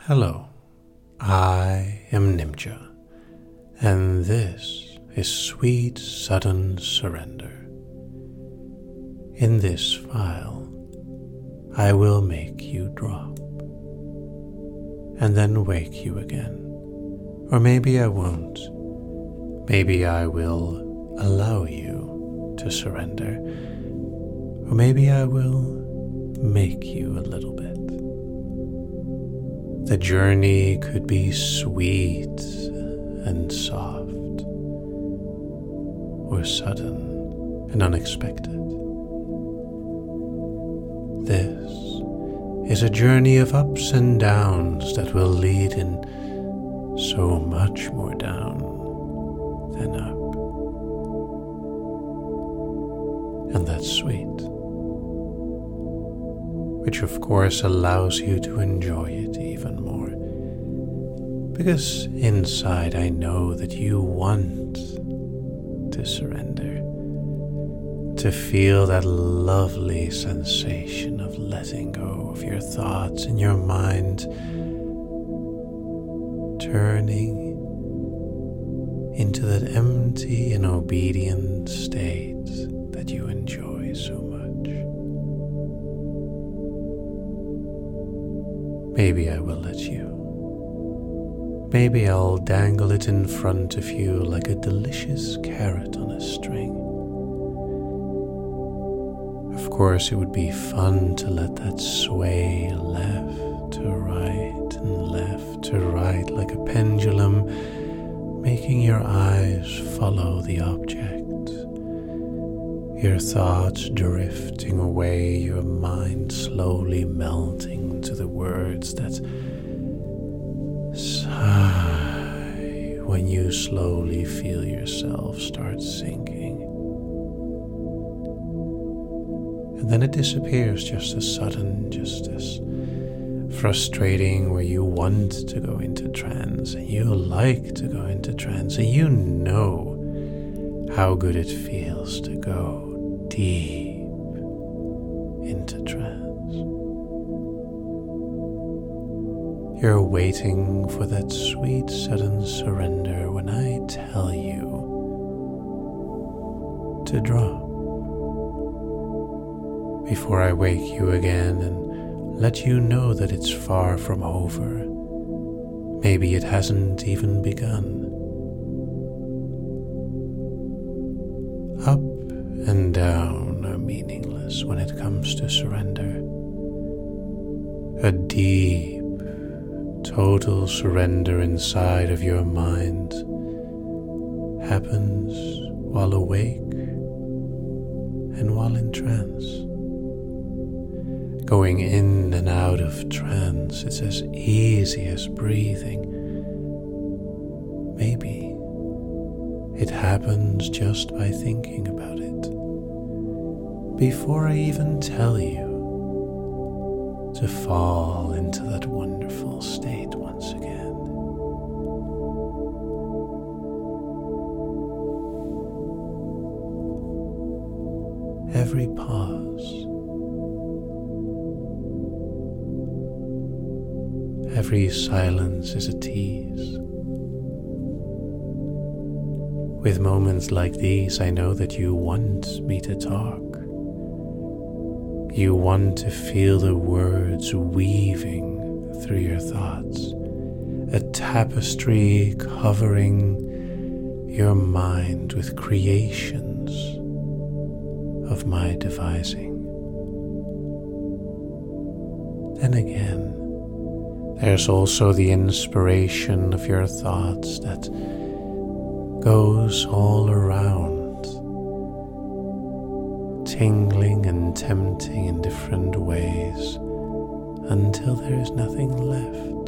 Hello, I am Nimja, and this is Sweet Sudden Surrender. In this file, I will make you drop, and then wake you again. Or maybe I won't. Maybe I will allow you to surrender. Or maybe I will make you a little bit. The journey could be sweet and soft, or sudden and unexpected. This is a journey of ups and downs that will lead in so much more down than up. And that's sweet, which of course allows you to enjoy it even more. Because inside I know that you want to surrender, to feel that lovely sensation of letting go of your thoughts and your mind, turning into that empty and obedient state that you enjoy so much. Maybe I will let you. Maybe I'll dangle it in front of you like a delicious carrot on a string. Of course, it would be fun to let that sway left to right and left to right like a pendulum, making your eyes follow the object, your thoughts drifting away, your mind slowly melting to the words that sigh when you slowly feel yourself start sinking. And then it disappears just as sudden, just as frustrating, where you want to go into trance and you like to go into trance and you know how good it feels to go deep into trance. You're waiting for that sweet sudden surrender when I tell you to drop. Before I wake you again and let you know that it's far from over. Maybe it hasn't even begun. Up and down are meaningless when it comes to surrender. A deep, total surrender inside of your mind happens while awake and while in trance. Going in and out of trance, it's as easy as breathing. Maybe it happens just by thinking about it. Before I even tell you to fall into that wonderful state once again. Every pause, every silence is a tease. With moments like these, I know that you want me to talk. You want to feel the words weaving through your thoughts, a tapestry covering your mind with creations of my devising. Then again, there's also the inspiration of your thoughts that goes all around, tingling and tempting in different ways until there is nothing left.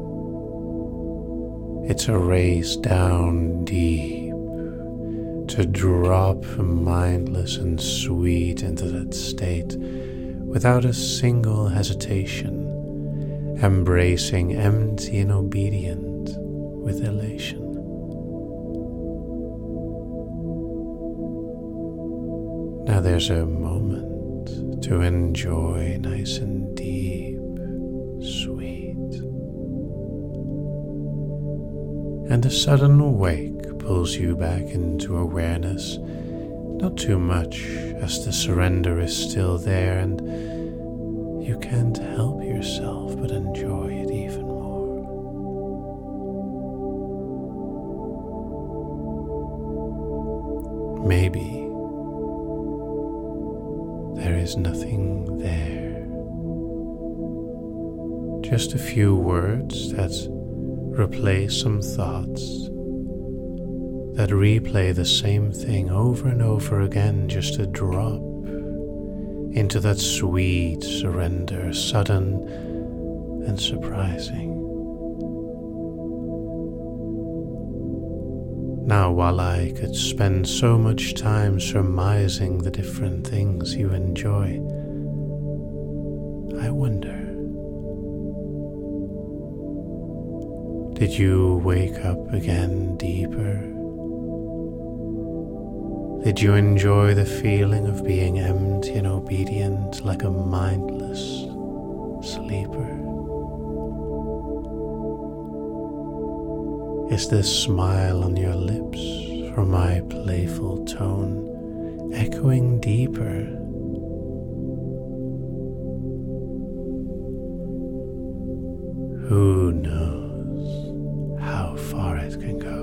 It's a race down deep to drop mindless and sweet into that state without a single hesitation, embracing empty and obedient with elation. Now there's a moment to enjoy nice and deep, sweet. and a sudden wake pulls you back into awareness. Not too much, as the surrender is still there, and you can't help yourself but enjoy it even more. Maybe there is nothing there. Just a few words that replace some thoughts, that replay the same thing over and over again, just a drop into that sweet surrender, sudden and surprising. Now, while I could spend so much time surmising the different things you enjoy, I wonder, did you wake up again deeper? Did you enjoy the feeling of being empty and obedient like a mindless sleeper? Is this smile on your lips from my playful tone echoing deeper? Who knows how far it can go?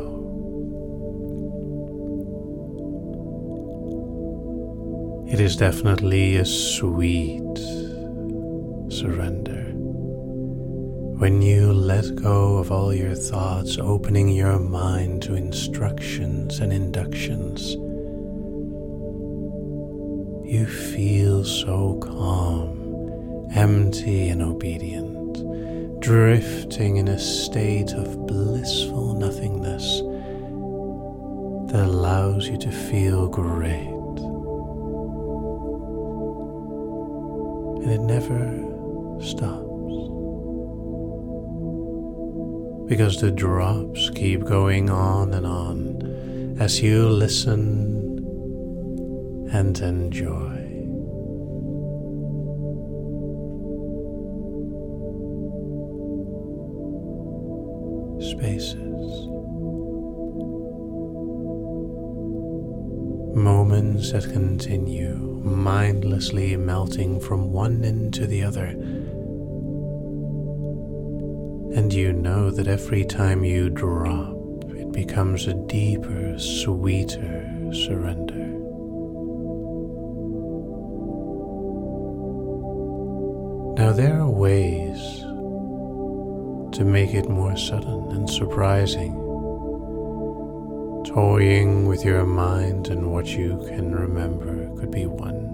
It is definitely a sweet surrender. When you let go of all your thoughts, opening your mind to instructions and inductions, you feel so calm, empty and obedient, drifting in a state of blissful nothingness that allows you to feel great. And it never stops, because the drops keep going on as you listen and enjoy. Spaces, moments that continue, mindlessly melting from one end to the other. And you know that every time you drop, it becomes a deeper, sweeter surrender. Now there are ways to make it more sudden and surprising, toying with your mind and what you can remember could be one.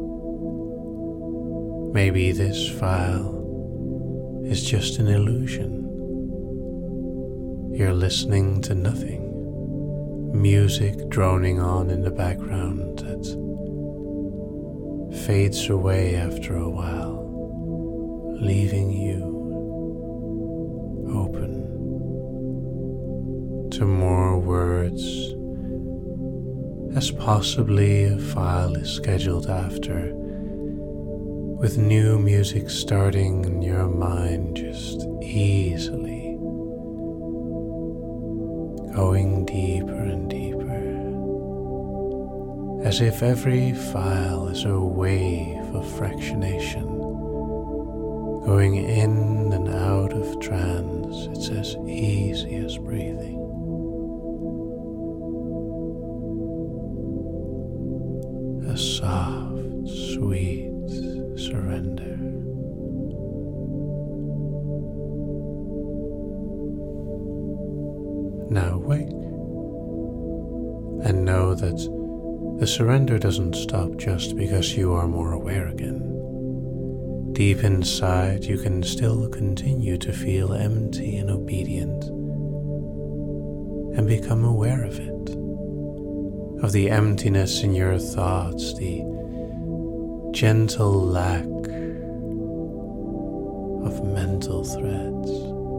Maybe this file is just an illusion. You're listening to nothing, music droning on in the background that fades away after a while, leaving you open to more words, as possibly a file is scheduled after, with new music starting in your mind just easily, going deeper and deeper, as if every file is a wave of fractionation, going in and out of trance. It's as easy as breathing. A soft, sweet surrender. Now wake and know that the surrender doesn't stop just because you are more aware again. Deep inside, you can still continue to feel empty and obedient and become aware of it, of the emptiness in your thoughts, the gentle lack of mental threads.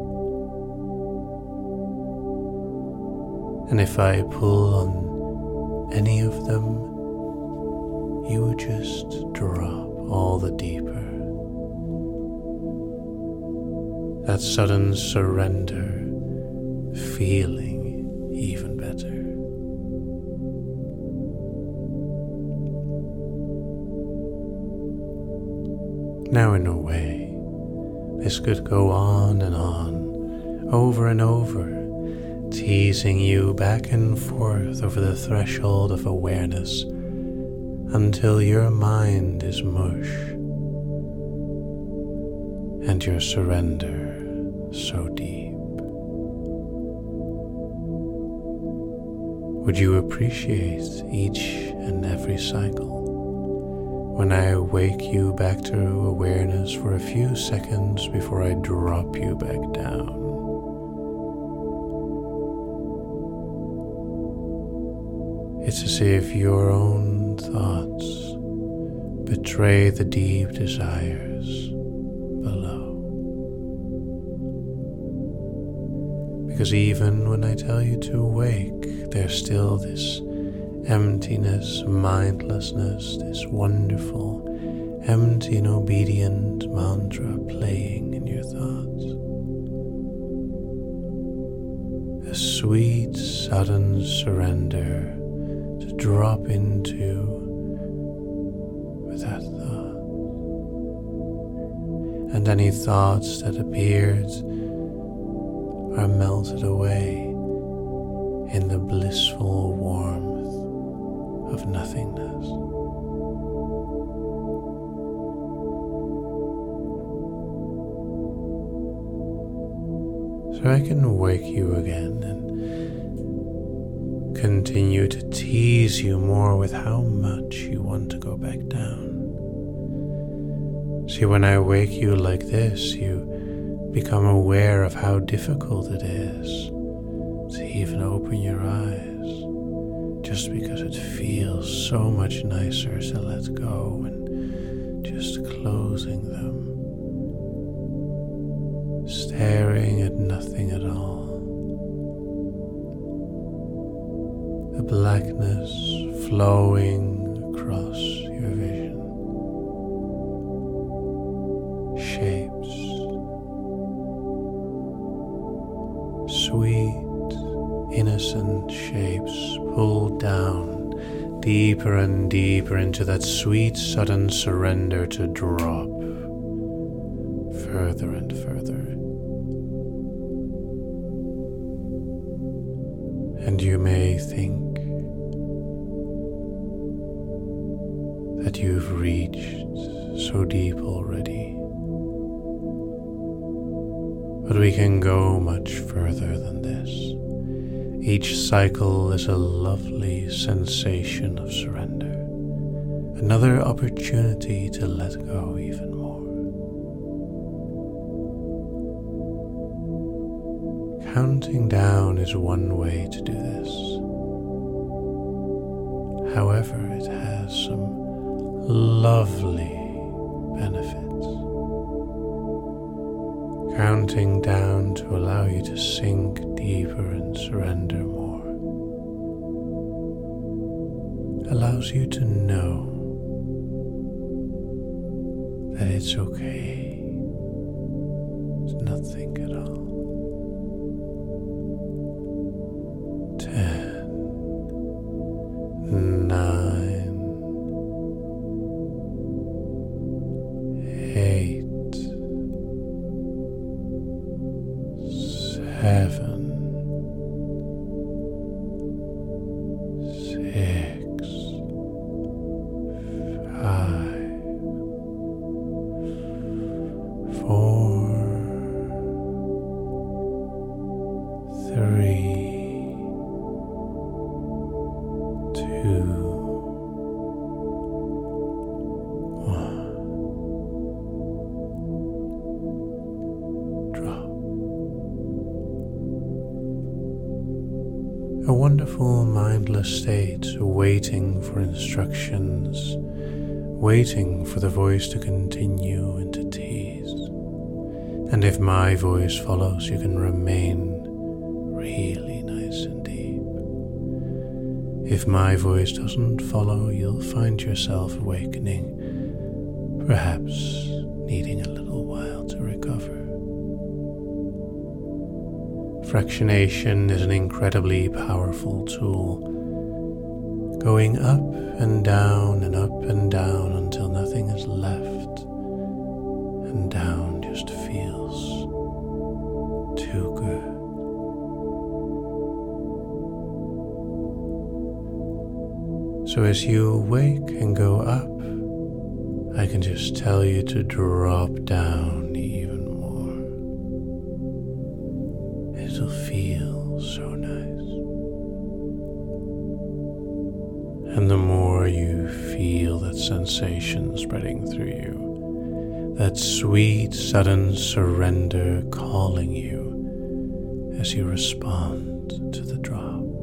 And if I pull on any of them, you would just drop all the deeper. That sudden surrender feeling even better. Now, in a way, this could go on and on, over and over, teasing you back and forth over the threshold of awareness until your mind is mush and your surrender so deep. Would you appreciate each and every cycle when I wake you back to awareness for a few seconds before I drop you back down? It's as if your own thoughts betray the deep desires below. Because even when I tell you to awake, there's still this emptiness, mindlessness, this wonderful, empty and obedient mantra playing in your thoughts. A sweet, sudden surrender to drop into with that thought. And any thoughts that appeared are melted away in the blissful warmth of nothingness. So I can wake you again and continue to tease you more with how much you want to go back down. See, when I wake you like this, you become aware of how difficult it is to even open your eyes, just because it feels so much nicer to let go and just closing them, staring at nothing at all. The blackness flowing across your vision, shapes, sweet, innocent shapes pulled down deeper and deeper into that sweet, sudden surrender to drop further and further. And you may think that you've reached so deep already, but we can go much further than this. Each cycle is a lovely sensation of surrender, another opportunity to let go even more. Counting down is one way to do this. However, it has some lovely benefits. Counting down to allow you to sink deeper and surrender more allows you to know that it's okay. It's nothing at all. 10, 9, 8, 7, 6, 5, 4, 3, 2, 1. Drop. A wonderful mindless state, waiting for instructions, waiting for the voice to continue and to tease. And if my voice follows, you can remain really nice and deep. If my voice doesn't follow, you'll find yourself awakening, perhaps needing a little while to recover. Fractionation is an incredibly powerful tool, going up and down until nothing is left, and down just feels too good. So as you wake and go up, I can just tell you to drop down even more. It'll feel so nice. And the more you feel that sensation spreading through you, that sweet, sudden surrender calling you as you respond to the drop,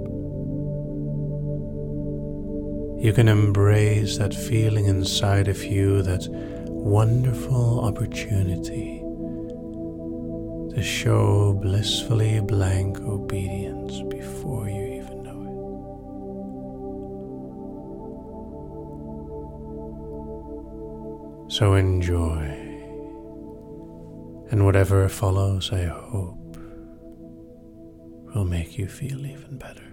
you can embrace that feeling inside of you, that wonderful opportunity to show blissfully blank obedience before you even know it. So enjoy, and whatever follows, I hope, will make you feel even better.